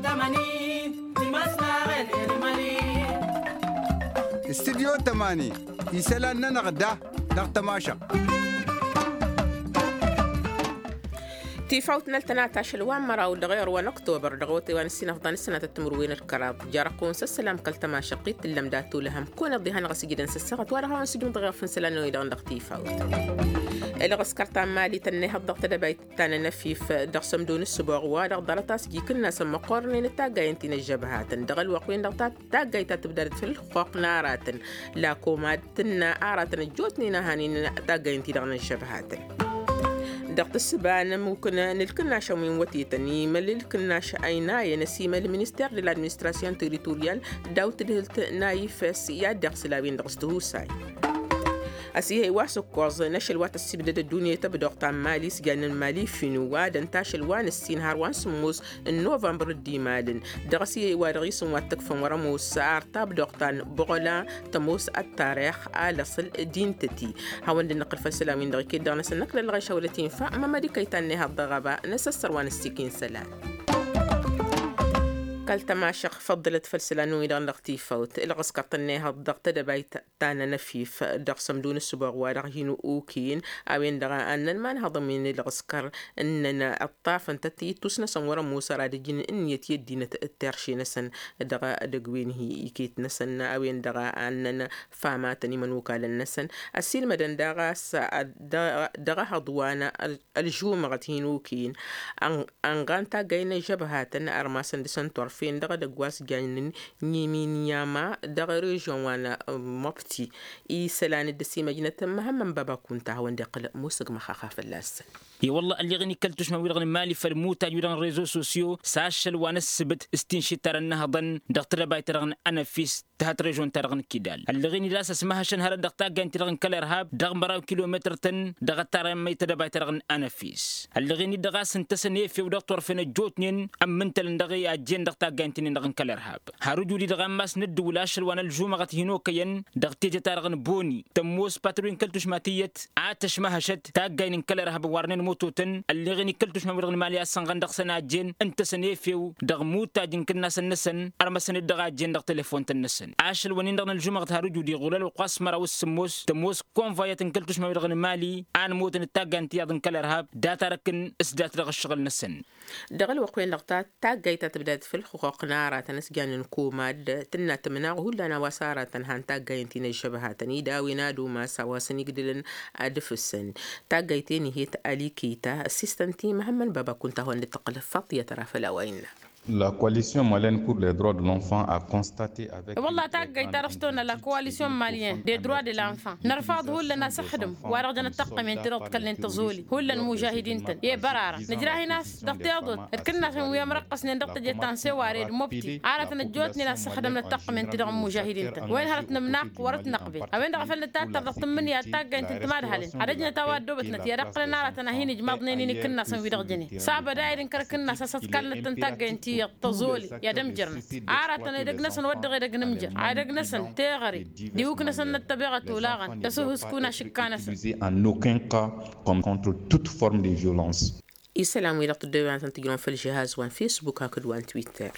استديو 8 يسالنا نغدا تماشا تيفاوتنا التناتاش الوامرة والغير ونكتوبر دغوتي وانسينا فضان السنة التمروين الكراب جارقون سلام كالتما شقيت اللم داتو لهم كون الضيهان غسي جدا سسغت وارها ونسجون ضغير فنسلانو يدغن دغ تيفاوت الغس كارتان مالي تنيها الضغط دبايت تانا نفيف دغسم دون السبوع وادغ ضلطاس جي كنا سم قرنين التاقاين تين الجبهات دغ الوقوين دغتات تاقايتا تبدارت في الخوق نارات لا كومات تنا آرات جوتني نهانين تاقاين تين دغن الجبهات دغت السبان ممكن نلكنا شومين وتيتني مللكنا شاينا نسيمه المينستير دي لادمينستراسيون تيريتوريال داوت دهلت نايف سيا دغسلاوين دغستو ساي أسي هي واسو كوز نشل وات السبدة الدنيا تبدأ قطع مالي سجان المالي فينو واد تاشل وان السين هاروان سموس النوفمبر دي مالن درسي وارغيس واتكفن ورموس سعر تبدأ قطع بغلا تموس التاريخ على صل دين تتي هاون النقل فالسلامين دغي كيدا ناس النقل اللي شولتين فأما ما دي كيتاني هالضغباء نسسر وان السكين سلام قالت ما شق فضلت فلسلانو إلى الغتيفوت الغس قطنيها الضغط دبايت تانا نفيف دغسم دون السبوع ورغينو أوكين أوين دغا أن المان هضمين الغسكر أننا الطاف انتتي تسنا سمورا موسى رادجين إن يتيدين الترشي نسن دغا دقوين هي إكيت نسن أوين دغا أننا فاماتني من وكال النسن السيل مدن دغا دغا هضوانا الجومغة هينوكين أنغانتا غين جبهاتنا أرماسن دسن طرف فين دغا دغواس جانين نيمين ياما دغا ريجون وانا مبتي اي سلان الدسي مدينة مهم بابا كنت هون دقل موسق مخاخاف اللاس اي والله اللي غني كلتوش ما ويرغن مالي فرموتا يرغن ريزو سوسيو ساشل وانا السبت استنشي ترنها ظن دغتر بايت رغن انا فيس تهات ريجون ترغن كيدال اللي غني لاس اسمها شنهر دغتا جانت رغن كالارهاب دغ مراو كيلومتر تن دغ ترى ما يتدبايت رغن انا فيس اللي غني دغا سنتسني في ودكتور فين جوتنين ام منت لندغي اجين دغتا جانتين دغن كالارهاب هارجو لي دغ ماس ند ولاشل وانا الجومه هينو كين دغتي ترغن بوني تموس باترين كلتوش ماتيت عاتش مهشت تاجين كالارهاب ورنين موتوتن اللي غني كلتوش ما بيرغن مالي اسن دغ سناجين انت سنيفيو دغ موتا جين كنا سنسن ارمسن دغ جين دغ تليفون تنسن عاشل ونين دغن الجمعه هارجو دي غلال وقاسمر والسموس تموس كونفايت كلتوش ما بيرغن مالي ان موتن تاجنت يادن كالارهاب داتا ركن اسدات دغ الشغل نسن دغ الوقوين لقطات تاجيتا تبدات في الحقوق نارا تنسجان كوماد تنا تمناغ هلنا وسارة هان تاجيتين الشبهاتني داوي نادو ما سواسني قدلن ادفسن تاجيتين هي تاليكيتا اسيستنتي مهمن بابا كنت هون لتقل فاطيه ترى في الاوين. La coalition malienne pour les droits de l'enfant a constaté avec والله تاقي ترفتونا لا كواليسيون ماليين دي دروا دي لانفان نرفض هو لنا سحدم ورغدنا التقم ينترض كلن تزولي هو المجاهدين تن يا برارة نجراهي ناس دقتيضت كنا ويا مرقص ندقت جتان سواري مبتي عارتنا جوتني ناس سحدم التقم ينترض مجاهدين تن وين هرتنا مناق ورت نقبل وين غفلنا تاتا ضغط مني يا تاقي انت ما دهلن عرجنا تواد دوبتنا يا رقنا نارتنا هيني جماضنيني كنا سوي دغجني صعب دايرين كركنا ساسات كلت تاقي انت تزولي يا دمجرنا عارتنا دقنسن ودغي دقنمجر عادقنسن تيغري ديوكنسن التبغة ولاغن تسوه سكونا شكانسن en aucun cas comme contre toute forme de violence. السلام ويلقط الدوان تنتقلون في الجهاز وان فيسبوك هكذا وان تويتر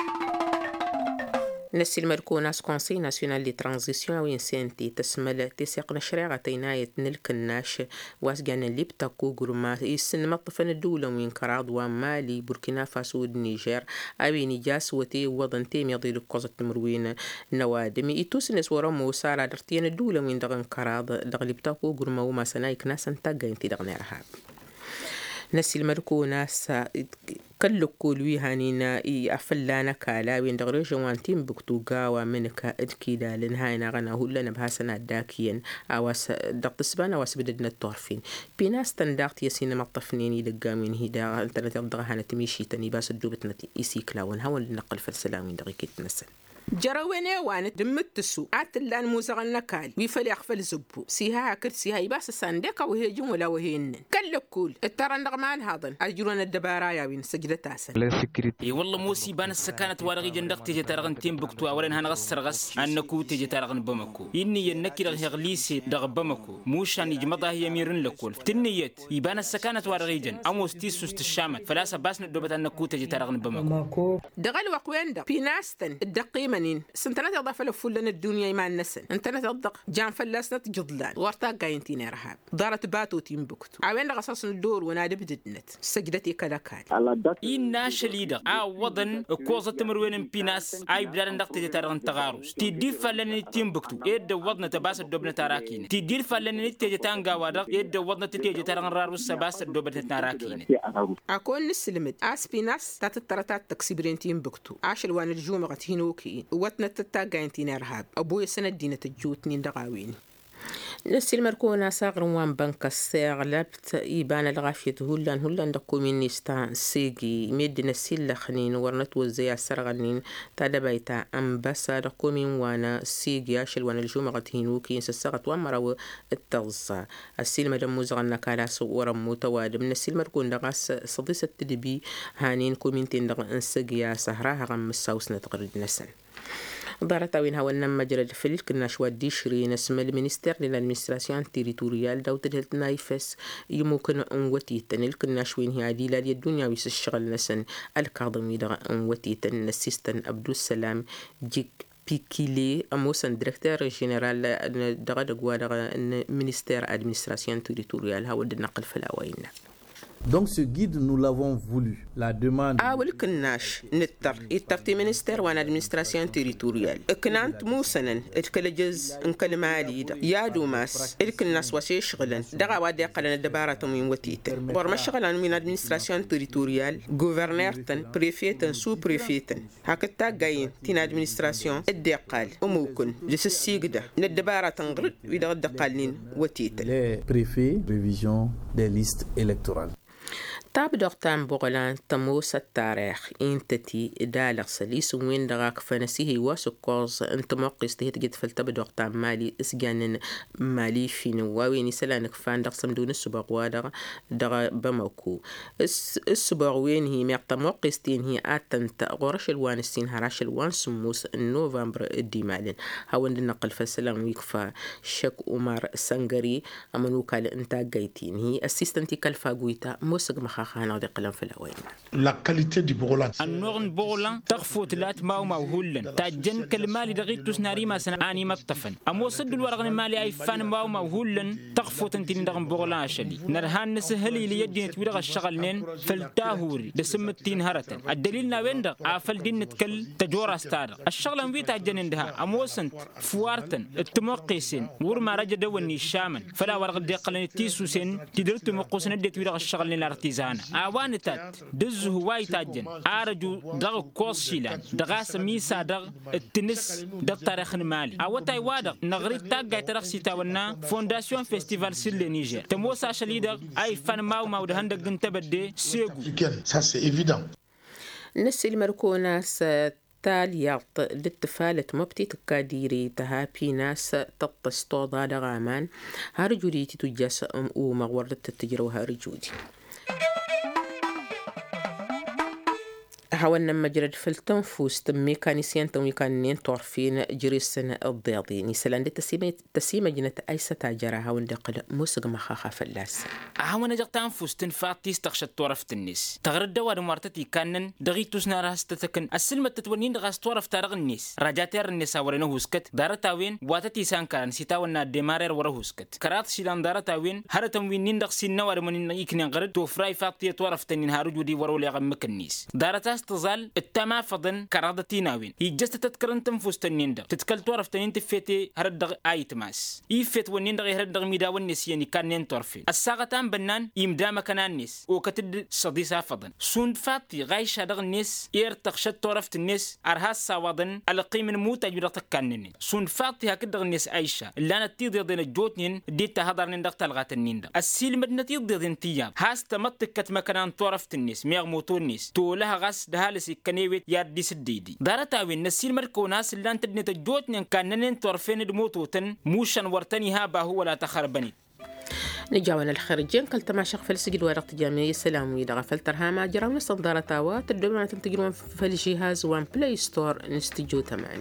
نسي المركوناس كونسي ناسيونال دي ترانزيسيون وين سنتي تسمل تسيق نشريغة تيناية نلكناش واسجان اللي بتاكو قرما يسن مطفن الدولة وين كراض ومالي بوركينا فاسو النيجر اوي نجاس وتي وضن تيم يضيلو قوزة مروين نوادمي يتوسنس ورمو سارة درتين الدولة وين دغن كراض دغلي بتاكو قرما وما سنايك ناسا تاقا انتي دغن ارهاب نسي المركوناس كل كولوي هانينا أفلانا كالا وين دغري جوانتين بكتوغا ومنك إدكيدا لنهاينا غنا هلنا بهاسنا داكيا أواس دغت سبانا واسبدنا الطرفين بيناس تندغت يسين مطفنين يدقامين هيدا انترنت دغا هانا تميشي تاني باس الدوبتنا إيسي كلاون هاو اللي نقل فالسلامين دغي كيت نسن جرويني وان دمتسو عتلان موزغنا كال ويفلي أخفل زبو سيها كرسيها يباس السانديكا وهي جملة وهي النن كل الترى نغمان هذا أجرون الدبارايا وين سجدة تاسن اي والله موسي بان السكانة وارغي جندق تيجي ترغن تيم بكتو أولين هنغسر غس أنكو تيجي ترغن بمكو إني ينكي رغي غليسي دغ بمكو موشان يجمضها يميرن لكول تنيت يبان السكانة وارغي جن أموس تيسوس الشامت فلا سباس ندوبت أنكو تيجي ترغن بمكو دغل وقوين دق في ناستن الدقيمنين سنتنا تضاف لفلنا الدنيا ما النسن انتنا تضق جان فلاسنا جضلان ورتا قاينتين رهاب دارت باتو تيم بكتو عوين غصص الدور ونادي بددنت سجدتي كلاكال إن شليدة وضن كوزة تمروين بيناس أي بلاد دقت ترغن تغاروس تدير فلني تيم بكتو إد وضن تباس الدبن تراكين تدير فلني تيجي تانغا ودق إد وضن تيجي ترغن راروس سباس الدبن تراكين أكون نسلمت أسبيناس تاتترتات تكسبرين تيم بكتو عاشل وان الجومة هينوكي واتنا تتاقين تين إرهاب أبوي سنة دينة الجوتنين دغاوين نسي المركونة صاغر وان بنك الساغ لابت إيبان الغافية هلان دقو من نستان سيجي ميد نسي اللخنين ورنت وزيا سرغنين تادبايتا أمبسا دقو من وانا سيجي عاشل وان الجومة هينوكي نسساغت وان مراو التغزا السيل مدام مزغن كالاس ورمو توادم نسي المركون دغاس صديسة تدبي هانين كومينتين دغا انساقيا سهراها غم الساوس نتغرد نسن دارت وين هو النم مجرد فيل كنا شو دي شري نسمى المينستير للادمنستراسيون تيريتوريال دوت النايفس يمكن ان وتيتن الكنا شوين هي عديله الدنيا ويس الشغل نسن الكاظمي دغ ان وتيتن السيستن عبد السلام جيك بيكيلي أموسن ديريكتور جنرال دغ دغوا دغ مينستير ادمنستراسيون تيريتوريال هو النقل في الاوين. Donc ce guide, nous l'avons voulu. La demande... كناش نتر يتفتي منستر وان ادمنستراسيون تيريتوريال كنانت موسنن الكلجز انكلمالي يا دوماس الكناس وشي شغلن دغا وادي قلن دبارة من وتيت برما شغلن من ادمنستراسيون تيريتوريال غوفرنرتن بريفيتن سو بريفيتن هكتا جاين تين ادمنستراسيون الدقال وممكن لسسيغدا ندبارة تنغرد ويدا دقالين وتيت les préfets révision des listes électorales. تاب دغتان بغلان تموس التاريخ انتتي دالغ سليس وين دغاك فنسيه واسكوز انت موقس تهت جد فلتب دغتان مالي اسجان مالي في نواوين سلانك فان دغ سمدون السباق دغ بموكو السباق وين هي ميقتا موقس تين هي اتنت غرش الوان السين هراش الوان سموس نوفمبر الديمالين هاون النقل فسلام ويكفا شك عمر سنغري امنو كال انتا جايتين هي اسيستنتي كالفاغويتا موسق مخا La qualité du Bogolan. النورن بوغلان تغفو تلات ماو هولن تاجن كالمالي دغيت تسناري ما سنة آني مطفن أمو صد الورغن مالي أي فان ماو هولن تغفو تنتين دغن بوغلان أشلي نرهان نسهلي ليدين تويرغ الشغلين فلتاهوري دسمتين هرتن الدليل ناوين دغ آفل دين نتكل تجورا استار الشغلان بي تاجن اندها أمو سنت فوارتن التموقيسين ورما رجا دوني الشامن فلا ورغ ديقلن تيسوسين تدرت مقوسن دي تويرغ الشغلين الارتيزان أوانتات دز هواي تاجن أرجو دغ كوس شيلان دغاس ميسا دغ التنس دغ تاريخ المالي أوتاي وادغ نغري تاج تاريخ سيتاونا فونداسيون فيستيفال سيل نيجر تموسا شليدغ أي فان ماو دهند جنتبدي سيغو Ça c'est évident. نسي المركوناس تاليات للتفالة مبتي تكاديري تهابي ناس تطستوضا دغامان هارجودي تتجاس ومغورد تتجرو هارجودي حاولنا مجرد في التنفس ميكانيسيان ميكانيين طرفين جريسن الضياضين يسلان تسيمة جنة أيسة تاجرها هاون دقل موسق مخاخا فلاس هاون جق تنفس تنفاتي استخشت طرف الناس تغرد دوار مرتتي كانن دغيتوس نارها استتكن السلمة تتونين دغاس طرف تارغ الناس رجاتير الناس ورنه هسكت دارتاوين واتتي سانكارن سيتاونا ديمارير وره هسكت كرات شيلان دارتاوين هرتم وين دغ سين نوار من يكن غرد توفراي فاقتي طرف تنين هارجو دي ورو لي غمك الناس دارتاس تظل التما فضن كرادتي ناوين يجست تتكرن تنفس تنيندا تتكل طرف تنين تفيتي هردغ ايتماس يفت ونيندغ هردغ ميداون نسياني كان ننطرفي الساغتان بنان يمدا مكان نس وكتد صديسا فضن سوند فاتي غايش هدغ النس يرتخشت طرف النس ارهاس ساوضن القيم الموتا يرتك كانني سوند فاتي هكدغ النس ايشا لانا تيضي دين الجوتنين ديتا هدر نندغ تلغات النيندا السيل مدنتي ضد انتياب هاس تمتكت مكان طرف النس ميغ موتو النس تولها غاس دهالسي كنيويت ياردي سديدي دارتاوين نسيل مركوناس اللي انت نتجوتن كانن طرفين دموتوتن موشن ورتني هابا هو لا تخربني نجاونا الخارجين كل تماشق فلسجد ورقة جامعية سلاموية دغا فلترها ما جراونا صدارة تاوات الدوما تنتقلون في الجهاز وان بلاي ستور نستجو تماني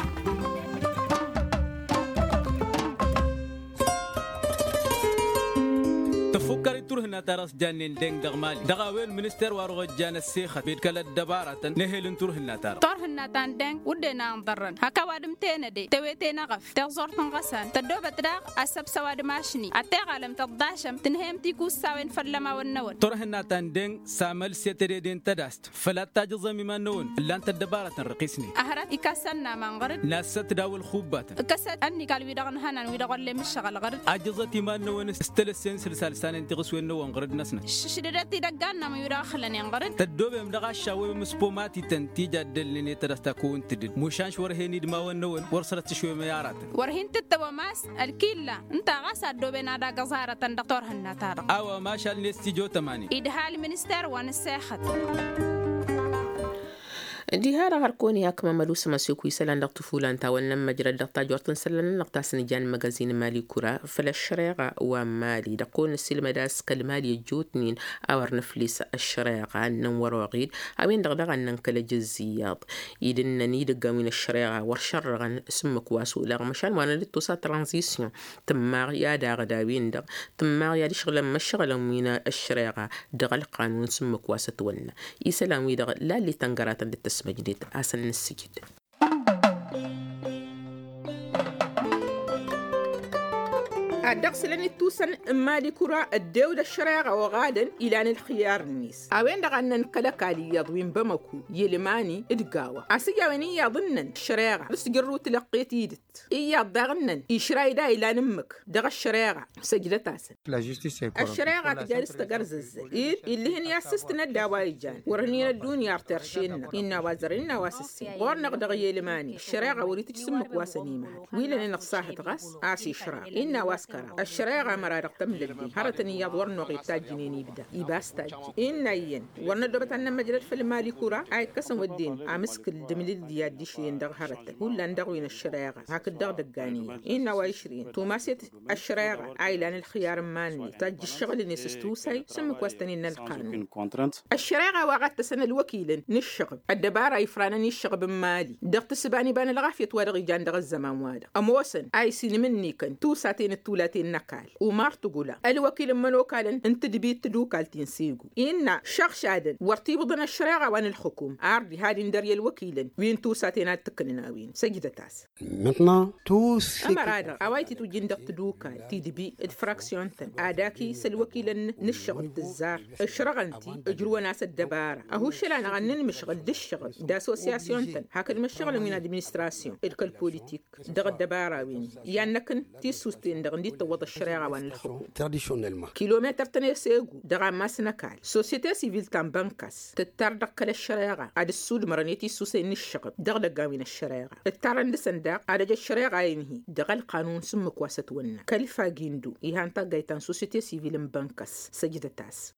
تفكر تروحنا تراس جانين دين دغمالي دغاوين منستر واروغ جان السيخة بيتكال الدبارة نهيلن تروحنا ترى تروحنا تاندين ودنا نضرن هكا وادم تينا دي تويتينا غف تغزور تنغسان تدوبة داغ أسب سواد ماشني أتغالم تضاشم تنهم تيكو ساوين فلما والنون تروحنا تاندين سامل سيتريدين تداست فلا تاجزمي ما نون اللي انت الدبارة رقيسني أهرات إكاسنا من غرد ناس تداول خوبات إكاسات أني قال ويدغن هانا ويدغن لي مشغل غرد أجزتي ما نون استلسين سلسال انت غسوين نو انغرد نسنا شددتي دغانا ما يدخلني انغرد تدوبه مدغا شاوي مسبوماتي تنتيجا دلني تدستا كون تدد مشانش ورهيني دما ونون ورسلت شوي ميارات ورهين تتوماس الكيلا انت غاسا دوبنا دا غزاره دكتور هنا تار او ما شاء الله استيجو تماني ادهال منستر ونساخت دي هارا هركوني هاكما ملوسة مسيوكو يسالان دق طفولان تاولنا مجرد دقتا جورتن سلان نقطع سنجان مغازين مالي كورا فلا الشريقة ومالي دقون السلمة داس كالمالي جوتنين أور نفليس الشريقة ننور وغيد أوين دغدغا ننكال جزيات يدنني دقا من الشريقة ورشرغا اسمك واسو لاغ مشان وانا لتوسا ترانزيسيون تماغ يا داغ داوين دغ تماغ يا دي شغلا مشغلا من الشريقة دغا القانون اسمك واسطولنا يسلام ويدغ لا اللي تنقرات للتسمية جديد أصل السجد أدخلني توسن مالي كرة الدولة الشريعة وغادا إلى أن الخيار النيس أوين دغنا نكلك علي يضوين بمكو يلماني إدقاوة أسيجاوني يظنن الشريعة بس جروت تلقيت يدت إيا دغنا إشراي دا إلى نمك دغ الشريعة سجلت أسن الشريعة تجالس تقرز اللي هن ياسستنا الدوايجان ورهنين الدنيا ارترشينا إنا وازرنا واسسين ورنق دغ يلماني الشريعة وريتك سمك واسنيمة ويلنا نقصاحة غاس آسي شراب إنا واسكرا الشريعة مرارق تملل بي هرتني يضور نوغي تاجنين يبدا يباس تاج إنايين ورندبت أن مجرد فالمالي كورا عاي كسن والدين عمسك الدمليل دياد ديشين دغ هرتن هولا ندغوين الشريعة هاك الدغ دقانية إنا وعشرين توماسيت الشريعة عاي لان الخيار ماني تاج الشغل نسستوسي سمك واستنين القانون الشريعة وغات سنة الوكيل نشغب الدبارة يفرانا نشغب مالي دغ تسباني بان الغافية وارغي جان دغ الزمان وادا أموسن عاي سين مني كان توساتين التولاتين نكال ومار تقولا الوكيل من وكالا انت دبيت تدوكال تنسيقو إن شخص عدن ورتيب ضمن الشريعة وان الحكوم عردي هادي ندري الوكيل وين توساتين التكننا وين سجدة تاس maintenant tous أما رادا أوايتي تجندق تدوكال تدبي الفراكسيون تن عداكي سلوكيل نشغل تزار الشرغنتي اجروا ناس الدبارة أهو شلان غنن مشغل دشغل دا اسوسياسيون تن هاك المشغل من ادمنستراسيون الكل بوليتيك دغ الدبارة وين يانكن تيسوستين دغندي توض الشريعة وان الحكومة traditionnellement كيلومتر تنسيقو دغا ماسنكال سوسيتي سيفيل تان بانكاس تتردق الشريعة عاد السود مرنيتي سوسين الشغب دغ دقاوين الشريعة التارند سنداق عاد الشريعة ينهي دغ القانون سمك واسطونا كالفا جيندو إيهان تاقايتان سوسيتي سيفيل مبانكاس سجدة تاس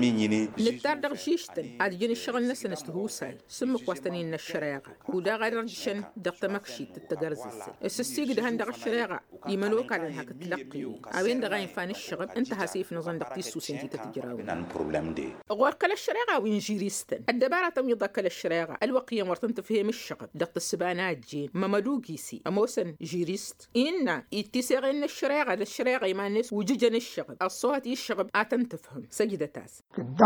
نتردق شيشتن عاد جين الشغل نسن استهوسال سمك واستنين الشريعة ودا غير رجشن دغ تمكشي تتقرزز السيق دهان دغ الشريعة يمنوك على هاك تلقي أوين دغاين فان الشغب انت هاسيف نظن دقتي سوسنتي تتجراوي غور كل الشريعة وين جيريستن الدبارة تميضا كل الشريعة الوقية مرتن تفهم الشغب دقت السبانات جين ممدوقيسي أموسن جيريست إنا اتساغين الشريعة للشريعة يمانس وججن الشغب الصوت الشغب آتن تفهم سجدة تاس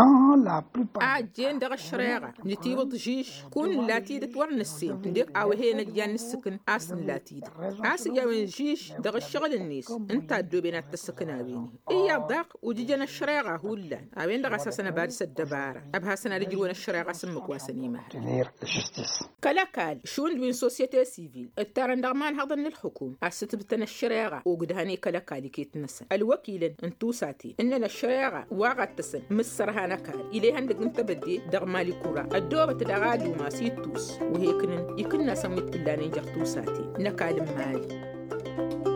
جين دغ الشريعة نتيب ضجيش كون لاتيد تورن السين ديق أوهين جان السكن آسن لاتيد آسن جاوين جيش دغ الشغل النيس انت دوبينات تسكناويني إيا ضاق وجيجنا الشريعة هولا أوين دغا ساسنا بارس الدبارة أبها سنا رجلون الشريعة سمك واسني مهر كلاكال شون دوين سوسيتي سيفيل التارن دغمان هضن الحكوم أستبتنا الشريعة وقدهاني كلاكالي كيت نسا الوكيل انتو ساتي إننا الشريعة واغت تسن مصرها نكال إليها ندق انت بدي دغمالي كورا الدوبة تدغالي وما سيتوس وهيكنن يكنا سميت كلانين جغتو ساتي نكال مالي